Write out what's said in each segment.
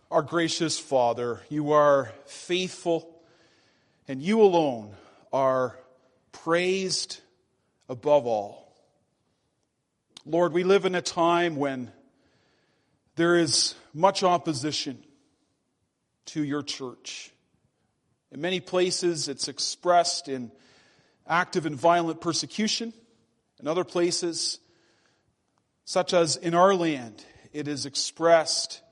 Our gracious Father, you are faithful, and you alone are praised above all. Lord, we live in a time when there is much opposition to your church. In many places, it's expressed in active and violent persecution. In other places, such as in our land, it is expressed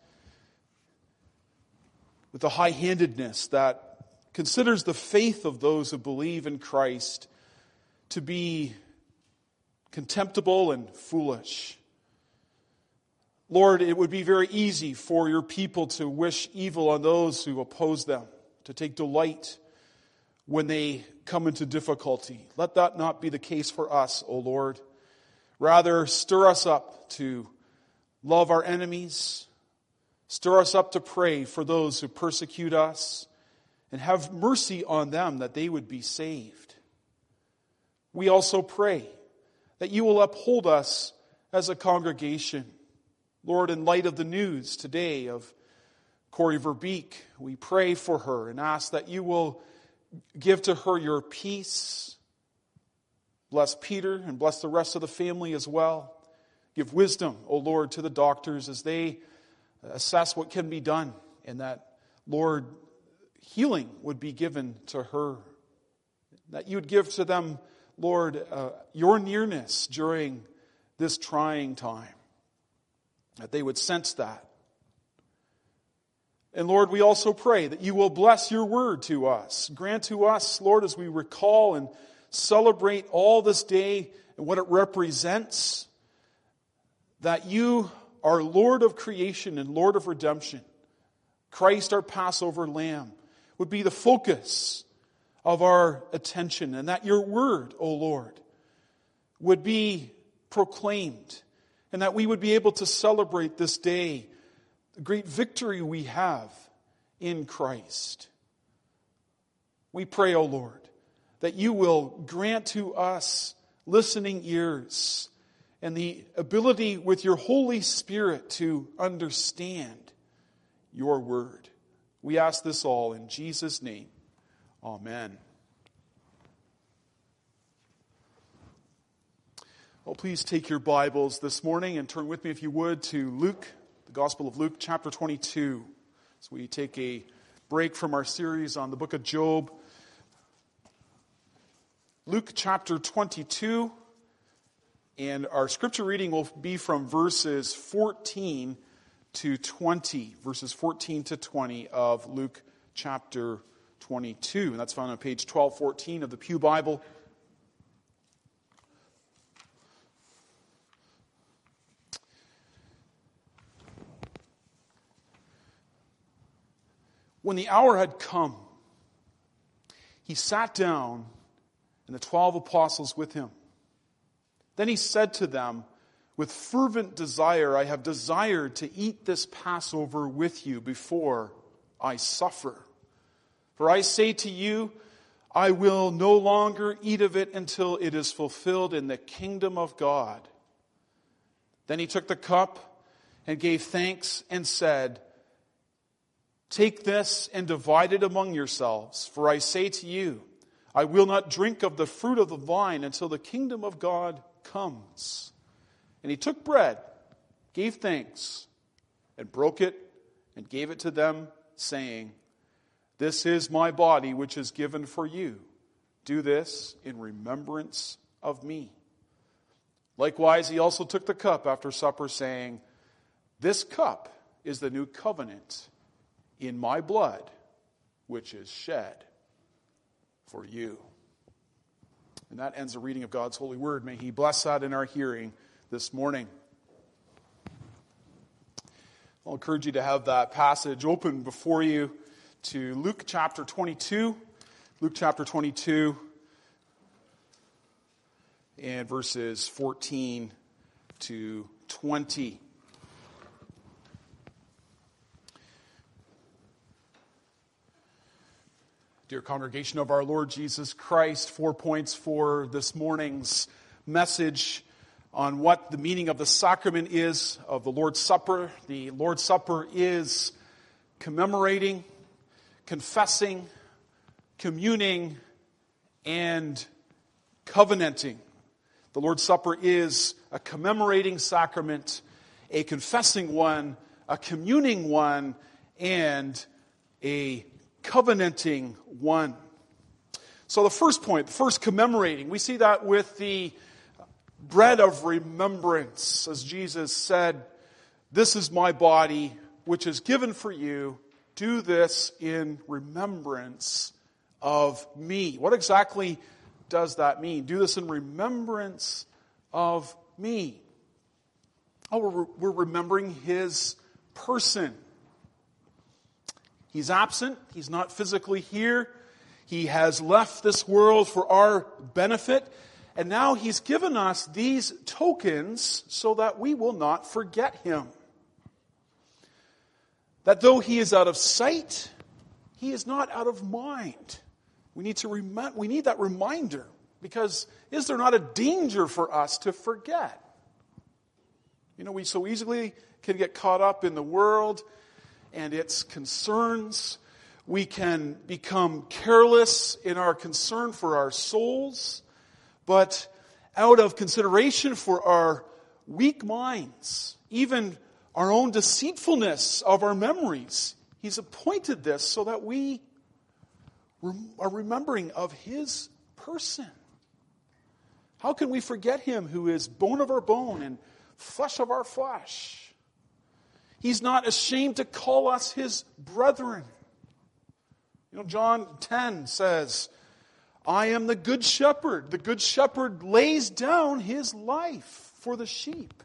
with a high-handedness that considers the faith of those who believe in Christ to be contemptible and foolish. Lord, it would be very easy for your people to wish evil on those who oppose them, to take delight when they come into difficulty. Let that not be the case for us, O Lord. Rather, stir us up to love our enemies. Stir us up to pray for those who persecute us, and have mercy on them that they would be saved. We also pray that you will uphold us as a congregation. Lord, in light of the news today of Corey Verbeek, we pray for her and ask that you will give to her your peace. Bless Peter and bless the rest of the family as well. Give wisdom, O Lord, to the doctors as they assess what can be done, and that, Lord, healing would be given to her. That you would give to them, Lord, your nearness during this trying time. That they would sense that. And Lord, we also pray that you will bless your word to us. Grant to us, Lord, as we recall and celebrate all this day and what it represents, that you are Lord of creation and Lord of redemption. Christ, our Passover lamb, would be the focus of our attention, and that your word, O Lord, would be proclaimed, and that we would be able to celebrate this day, the great victory we have in Christ. We pray, O Lord, that you will grant to us listening ears and the ability with your Holy Spirit to understand your word. We ask this all in Jesus' name. Amen. Well, please take your Bibles this morning and turn with me, if you would, to Luke, the Gospel of Luke, chapter 22. As we take a break from our series on the book of Job. Luke chapter 22. And our scripture reading will be from verses 14 to 20. Verses 14 to 20 of Luke chapter 22. And that's found on page 1214 of the Pew Bible. When the hour had come, he sat down, and the 12 apostles with him. Then he said to them, "With fervent desire I have desired to eat this Passover with you before I suffer. For I say to you, I will no longer eat of it until it is fulfilled in the kingdom of God." Then he took the cup and gave thanks and said, "Take this and divide it among yourselves. For I say to you, I will not drink of the fruit of the vine until the kingdom of God comes." And he took bread, gave thanks, and broke it, and gave it to them, saying, "This is my body, which is given for you. Do this in remembrance of me." Likewise, he also took the cup after supper, saying, "This cup is the new covenant in my blood, which is shed for you." And that ends the reading of God's holy word. May he bless that in our hearing this morning. I'll encourage you to have that passage open before you to Luke chapter 22. Luke chapter 22 and verses 14 to 20. Dear congregation of our Lord Jesus Christ, 4 points for this morning's message on what the meaning of the sacrament is of the Lord's Supper. The Lord's Supper is commemorating, confessing, communing, and covenanting. The Lord's Supper is a commemorating sacrament, a confessing one, a communing one, and a covenanting one. So the first point, the first commemorating, we see that with the bread of remembrance, as Jesus said, "This is my body, which is given for you. Do this in remembrance of me." What exactly does that mean? Do this in remembrance of me. Oh, we're remembering his person. He's absent. He's not physically here. He has left this world for our benefit. And now he's given us these tokens so that we will not forget him. That though he is out of sight, he is not out of mind. We need that reminder, because is there not a danger for us to forget? We so easily can get caught up in the world and its concerns. We can become careless in our concern for our souls, but out of consideration for our weak minds, even our own deceitfulness of our memories, he's appointed this so that we are remembering of his person. How can we forget him who is bone of our bone and flesh of our flesh? He's not ashamed to call us his brethren. John 10 says, "I am the good shepherd. The good shepherd lays down his life for the sheep."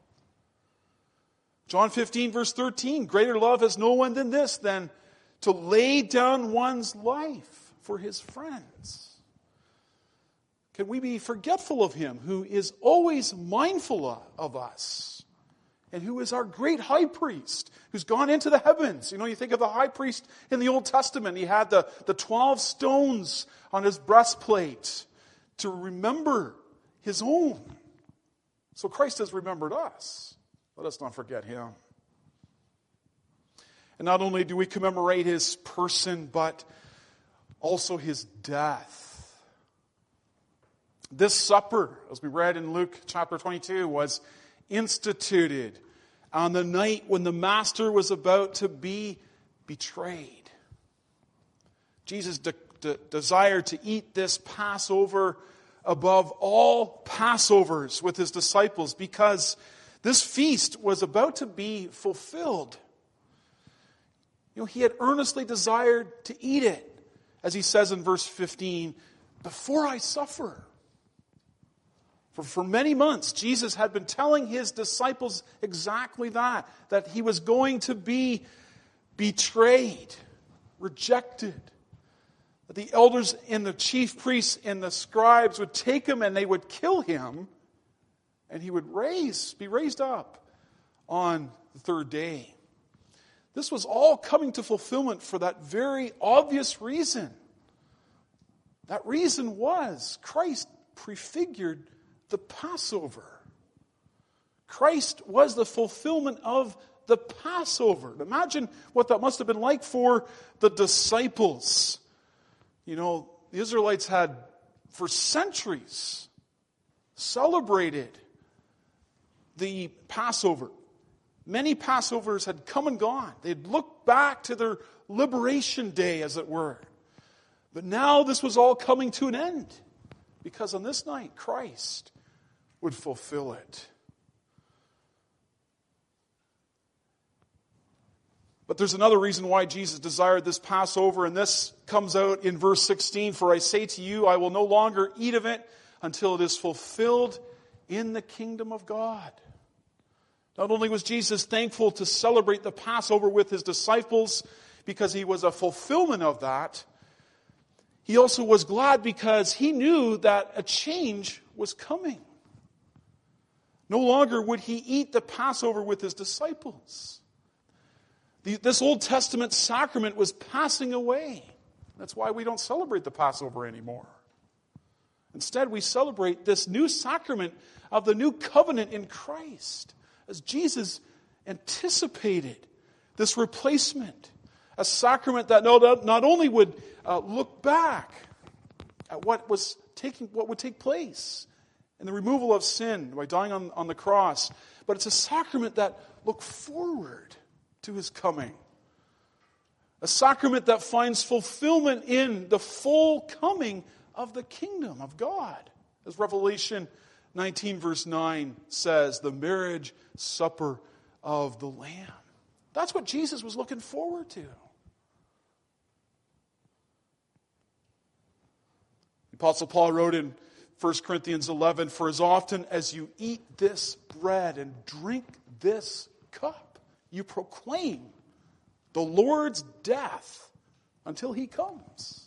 John 15 verse 13, "Greater love has no one than this, than to lay down one's life for his friends." Can we be forgetful of him who is always mindful of us and who is our great high priest who's gone into the heavens? You think of the high priest in the Old Testament. He had the 12 stones on his breastplate to remember his own. So Christ has remembered us. Let us not forget him. And not only do we commemorate his person, but also his death. This supper, as we read in Luke chapter 22, was instituted on the night when the Master was about to be betrayed. Jesus desired to eat this Passover above all Passovers with his disciples because this feast was about to be fulfilled. He had earnestly desired to eat it, as he says in verse 15, "before I suffer." For many months, Jesus had been telling his disciples exactly that he was going to be betrayed, rejected. That the elders and the chief priests and the scribes would take him and they would kill him, and he would be raised up on the third day. This was all coming to fulfillment for that very obvious reason. That reason was Christ prefigured the Passover. Christ was the fulfillment of the Passover. Imagine what that must have been like for the disciples. The Israelites had, for centuries, celebrated the Passover. Many Passovers had come and gone. They had looked back to their liberation day, as it were. But now this was all coming to an end, because on this night, Christ would fulfill it. But there's another reason why Jesus desired this Passover, and this comes out in verse 16. "For I say to you, I will no longer eat of it until it is fulfilled in the kingdom of God." Not only was Jesus thankful to celebrate the Passover with his disciples because he was a fulfillment of that, he also was glad because he knew that a change was coming. No longer would he eat the Passover with his disciples. This Old Testament sacrament was passing away. That's why we don't celebrate the Passover anymore. Instead, we celebrate this new sacrament of the new covenant in Christ, as Jesus anticipated this replacement A sacrament that not only would look back at what would take place in the removal of sin by dying on the cross, but it's a sacrament that looked forward to his coming. A sacrament that finds fulfillment in the full coming of the kingdom of God. As Revelation 19 verse 9 says, the marriage supper of the Lamb. That's what Jesus was looking forward to. The Apostle Paul wrote in 1 Corinthians 11, for as often as you eat this bread and drink this cup, you proclaim the Lord's death until he comes.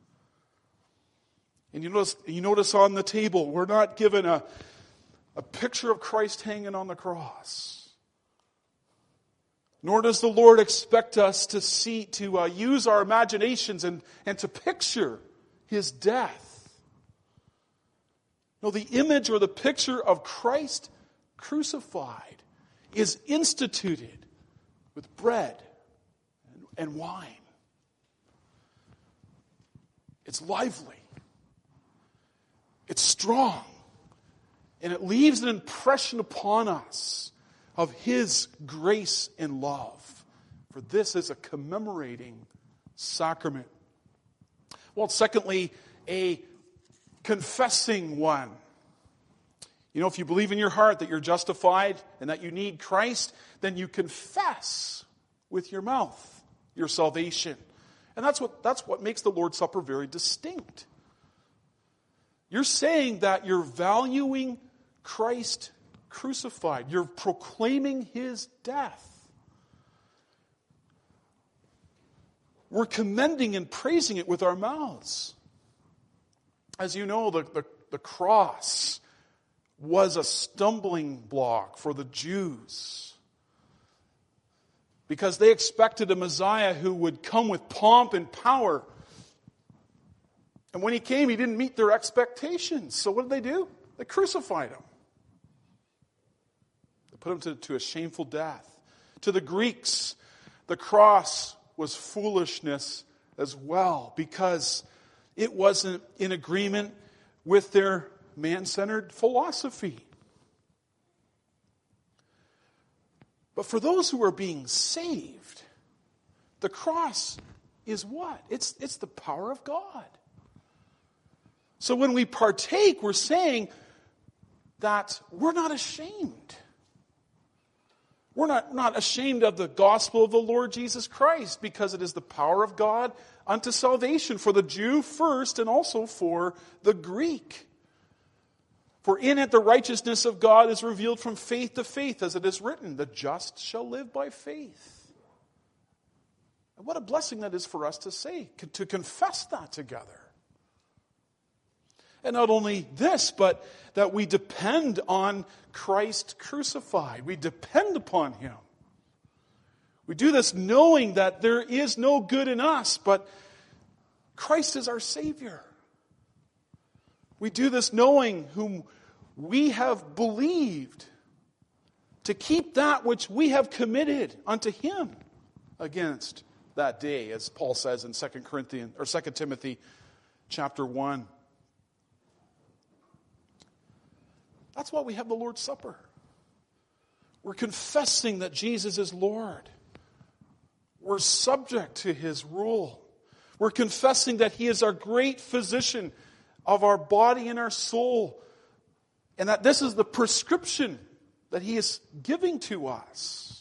And you notice on the table, we're not given a picture of Christ hanging on the cross. Nor does the Lord expect us to use our imaginations and to picture his death. No, the image or the picture of Christ crucified is instituted with bread and wine. It's lively. It's strong. And it leaves an impression upon us of his grace and love. For this is a commemorating sacrament. Well, secondly, a confessing one. You know, if you believe in your heart that you're justified and that you need Christ, then you confess with your mouth your salvation. And that's what makes the Lord's Supper very distinct. You're saying that you're valuing Christ crucified. You're proclaiming his death. We're commending and praising it with our mouths. As you know, the cross was a stumbling block for the Jews, because they expected a Messiah who would come with pomp and power. And when he came, he didn't meet their expectations. So what did they do? They crucified him. They put him to a shameful death. To the Greeks, the cross was foolishness as well, because it wasn't in agreement with their man-centered philosophy. But for those who are being saved, the cross is what? It's the power of God. So when we partake, we're saying that we're not ashamed. We're not ashamed of the gospel of the Lord Jesus Christ, because it is the power of God unto salvation for the Jew first and also for the Greek. For in it the righteousness of God is revealed from faith to faith, as it is written, the just shall live by faith. And what a blessing that is for us to say, to confess that together. And not only this, but that we depend on Christ crucified. We depend upon him. We do this knowing that there is no good in us, but Christ is our Savior. We do this knowing whom we have believed, to keep that which we have committed unto him against that day, as Paul says in 2 Timothy chapter 1. That's why we have the Lord's Supper. We're confessing that Jesus is Lord. We're subject to his rule. We're confessing that he is our great physician of our body and our soul, and that this is the prescription that he is giving to us.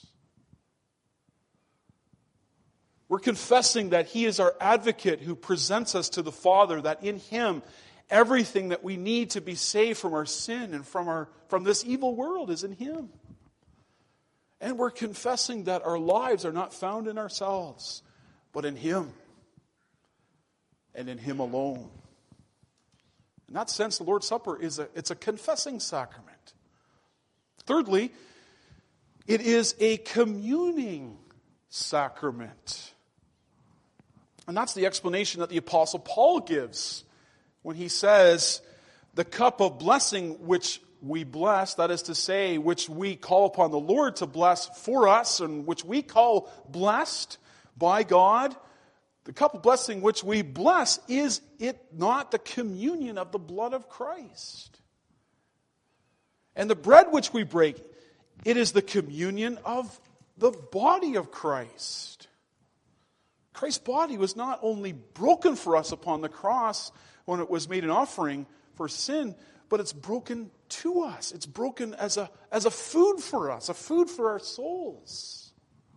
We're confessing that he is our advocate who presents us to the Father, that in him everything that we need to be saved from our sin and from this evil world is in him. And we're confessing that our lives are not found in ourselves, but in him and in him alone. In that sense, the Lord's Supper it's a confessing sacrament. Thirdly, it is a communing sacrament. And that's the explanation that the Apostle Paul gives when he says, the cup of blessing which we bless, that is to say, which we call upon the Lord to bless for us, and which we call blessed, by God, the cup of blessing which we bless, is it not the communion of the blood of Christ? And the bread which we break, it is the communion of the body of Christ. Christ's body was not only broken for us upon the cross when it was made an offering for sin, but it's broken to us. It's broken as a food for us, a food for our souls.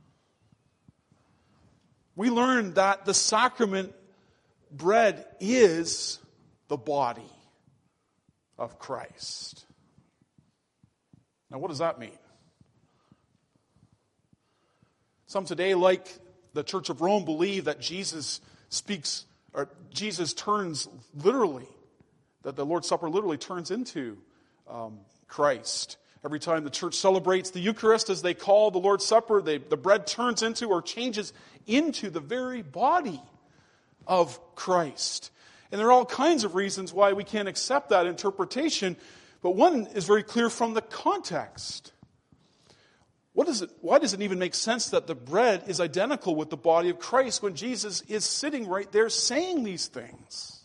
We learned that the sacrament bread is the body of Christ. Now, what does that mean? Some today, like the Church of Rome, believe that Jesus turns literally, that the Lord's Supper literally turns into Christ. Every time the church celebrates the Eucharist, as they call the Lord's Supper, the bread turns into or changes into the very body of Christ. And there are all kinds of reasons why we can't accept that interpretation, but one is very clear from the context. Why does it even make sense that the bread is identical with the body of Christ when Jesus is sitting right there saying these things?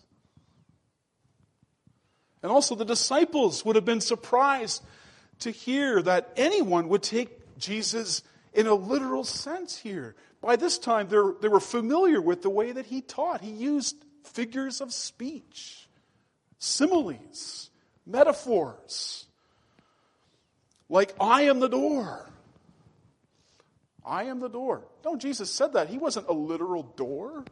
And also the disciples would have been surprised to hear that anyone would take Jesus in a literal sense here. By this time, they were familiar with the way that he taught. He used figures of speech, similes, metaphors, like, I am the door. I am the door. No, Jesus said that. He wasn't a literal door.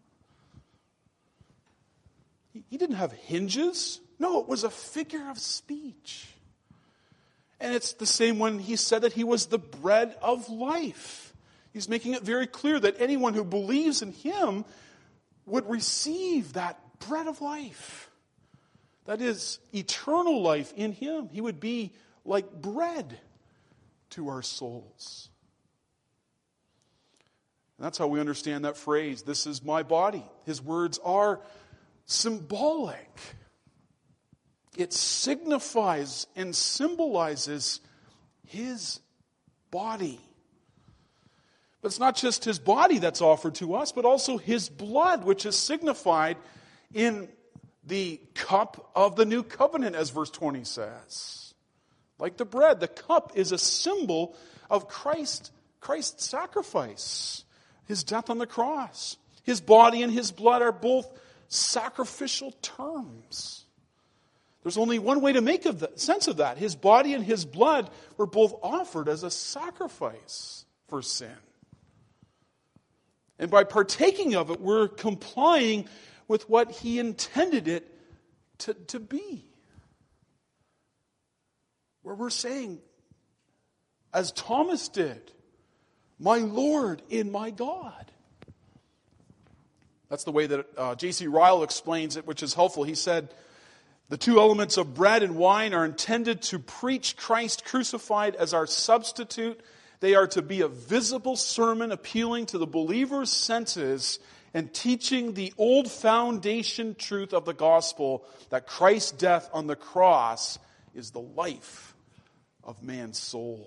He didn't have hinges. No, it was a figure of speech. And it's the same when he said that he was the bread of life. He's making it very clear that anyone who believes in him would receive that bread of life. That is, eternal life in him. He would be like bread to our souls. And that's how we understand that phrase, this is my body. His words are symbolic. It signifies and symbolizes his body. But it's not just his body that's offered to us, but also his blood, which is signified in the cup of the new covenant, as verse 20 says. Like the bread, the cup is a symbol of Christ's sacrifice, his death on the cross. His body and his blood are both sacrificial terms. There's only one way to make sense of that. His body and his blood were both offered as a sacrifice for sin. And by partaking of it, we're complying with what he intended it to be. Where we're saying, as Thomas did, my Lord and my God. That's the way that J.C. Ryle explains it, which is helpful. He said, the two elements of bread and wine are intended to preach Christ crucified as our substitute. They are to be a visible sermon appealing to the believer's senses and teaching the old foundation truth of the gospel that Christ's death on the cross is the life of man's soul.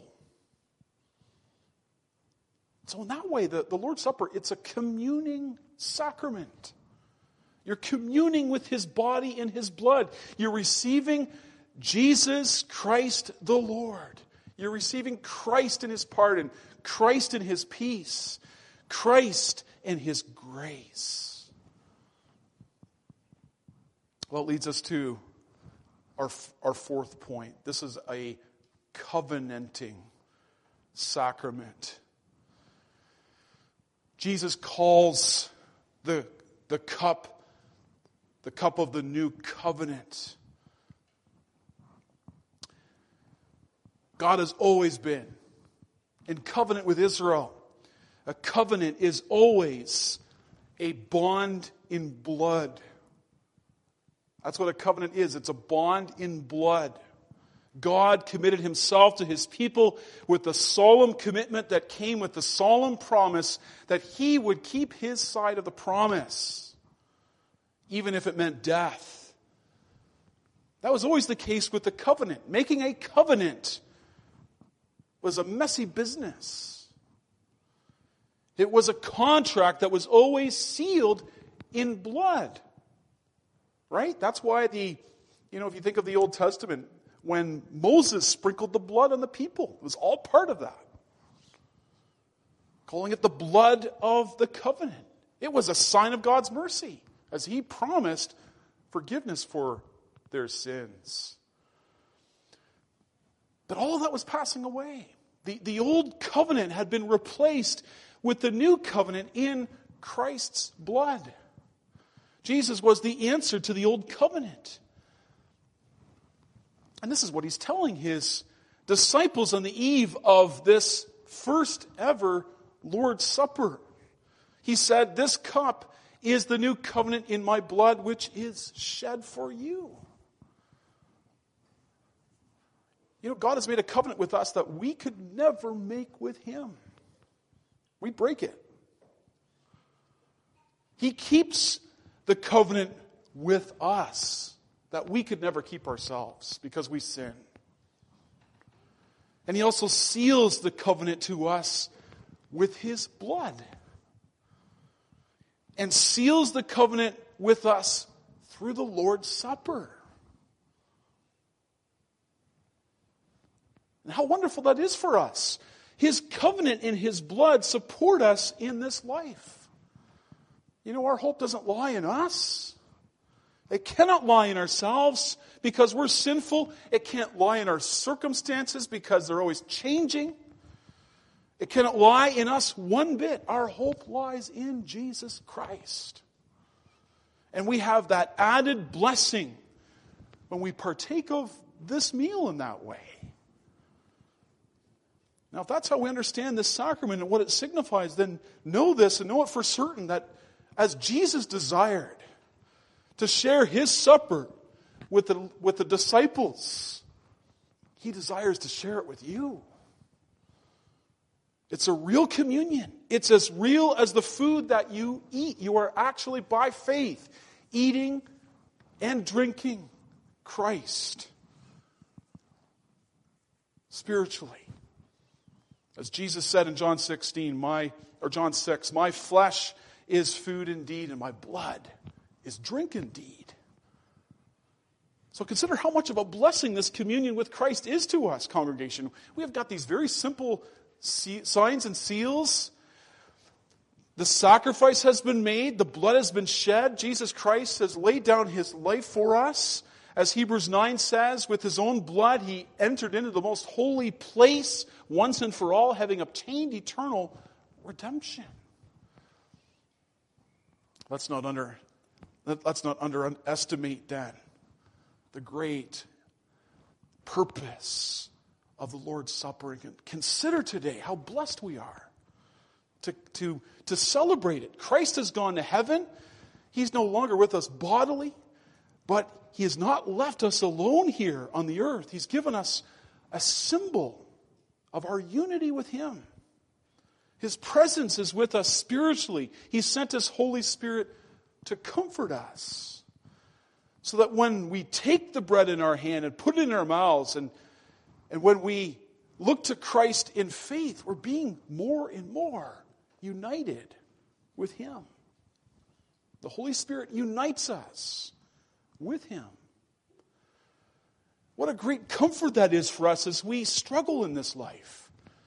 So in that way, the Lord's Supper, it's a communing sacrament. You're communing with his body and his blood. You're receiving Jesus Christ the Lord. You're receiving Christ in his pardon, Christ in his peace, Christ in his grace. Well, it leads us to our fourth point. This is a covenanting sacrament. Jesus calls the cup of the new covenant. God has always been in covenant with Israel. A covenant is always a bond in blood. That's what a covenant is. It's a bond in blood. God committed himself to his people with the solemn commitment that came with the solemn promise that he would keep his side of the promise, even if it meant death. That was always the case with the covenant. Making a covenant was a messy business. It was a contract that was always sealed in blood. Right? That's why if you think of the Old Testament, when Moses sprinkled the blood on the people, it was all part of that. Calling it the blood of the covenant. It was a sign of God's mercy, as he promised forgiveness for their sins. But all of that was passing away. The old covenant had been replaced with the new covenant in Christ's blood. Jesus was the answer to the old covenant. And this is what he's telling his disciples on the eve of this first ever Lord's Supper. He said, "This cup is the new covenant in my blood, which is shed for you." God has made a covenant with us that we could never make with him. We'd break it. He keeps the covenant with us that we could never keep ourselves because we sin. And he also seals the covenant to us with his blood. And seals the covenant with us through the Lord's Supper. And how wonderful that is for us. His covenant and his blood support us in this life. Our hope doesn't lie in us. It cannot lie in ourselves because we're sinful. It can't lie in our circumstances because they're always changing. It cannot lie in us one bit. Our hope lies in Jesus Christ. And we have that added blessing when we partake of this meal in that way. Now, if that's how we understand this sacrament and what it signifies, then know this and know it for certain that as Jesus desired to share his supper with the disciples, he desires to share it with you. It's a real communion. It's as real as the food that you eat. You are actually, by faith, eating and drinking Christ spiritually. As Jesus said in John 6, my flesh is food indeed, and my blood is drink indeed. So consider how much of a blessing this communion with Christ is to us, congregation. We have got these very simple signs and seals. The sacrifice has been made. The blood has been shed. Jesus Christ has laid down his life for us. As Hebrews 9 says, with his own blood he entered into the most holy place once and for all, having obtained eternal redemption. Let's not underestimate then the great purpose of the Lord's Supper. And consider today how blessed we are to celebrate it. Christ has gone to heaven. He's no longer with us bodily, but he has not left us alone here on the earth. He's given us a symbol of our unity with him. His presence is with us spiritually. He sent his Holy Spirit to comfort us. So that when we take the bread in our hand and put it in our mouths, and when we look to Christ in faith, we're being more and more united with him. The Holy Spirit unites us with him. What a great comfort that is for us as we struggle in this life.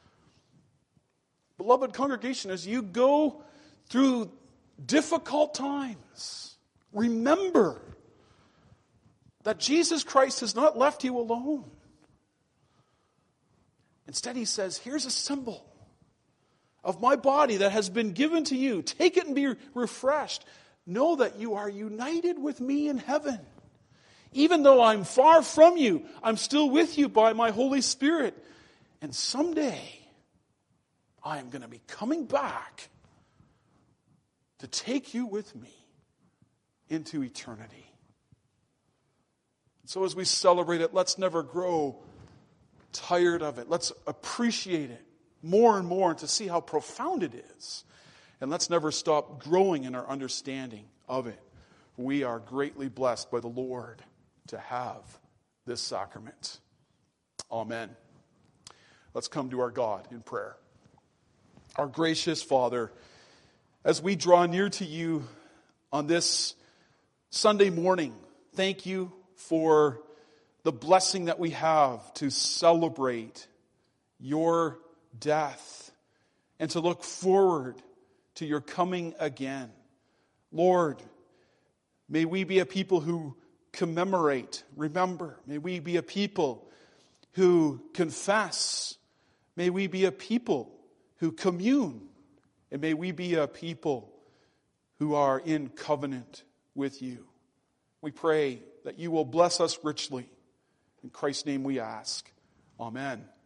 Beloved congregation, as you go through difficult times, remember that Jesus Christ has not left you alone. Instead, he says, here's a symbol of my body that has been given to you. Take it and be refreshed. Know that you are united with me in heaven. Even though I'm far from you, I'm still with you by my Holy Spirit. And someday, I am going to be coming back to take you with me into eternity. So as we celebrate it, let's never grow tired of it. Let's appreciate it more and more and to see how profound it is. And let's never stop growing in our understanding of it. We are greatly blessed by the Lord to have this sacrament. Amen. Let's come to our God in prayer. Our gracious Father, as we draw near to you on this Sunday morning, thank you for the blessing that we have to celebrate your death and to look forward to your coming again. Lord, may we be a people who commemorate, remember. May we be a people who confess. May we be a people who commune. And may we be a people who are in covenant with you. We pray that you will bless us richly. In Christ's name we ask. Amen.